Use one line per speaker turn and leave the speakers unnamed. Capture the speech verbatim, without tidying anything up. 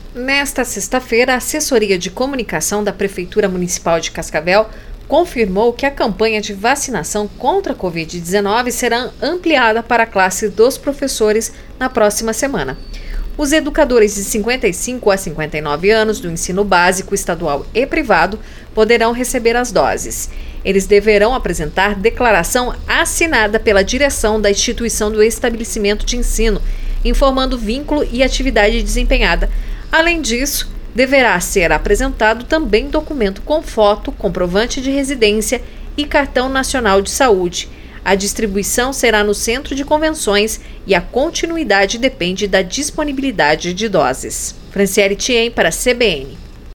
Nesta sexta-feira, a assessoria de comunicação da Prefeitura Municipal de Cascavel confirmou que a campanha de vacinação contra a covid dezenove será ampliada para a classe dos professores na próxima semana. Os educadores de cinquenta e cinco a cinquenta e nove anos do ensino básico, estadual e privado poderão receber as doses. Eles deverão apresentar declaração assinada pela direção da instituição do estabelecimento de ensino, informando vínculo e atividade desempenhada. Além disso, deverá ser apresentado também documento com foto, comprovante de residência e cartão nacional de saúde. A distribuição será no centro de convenções e a continuidade depende da disponibilidade de doses. Franciele Thiem para a C B N.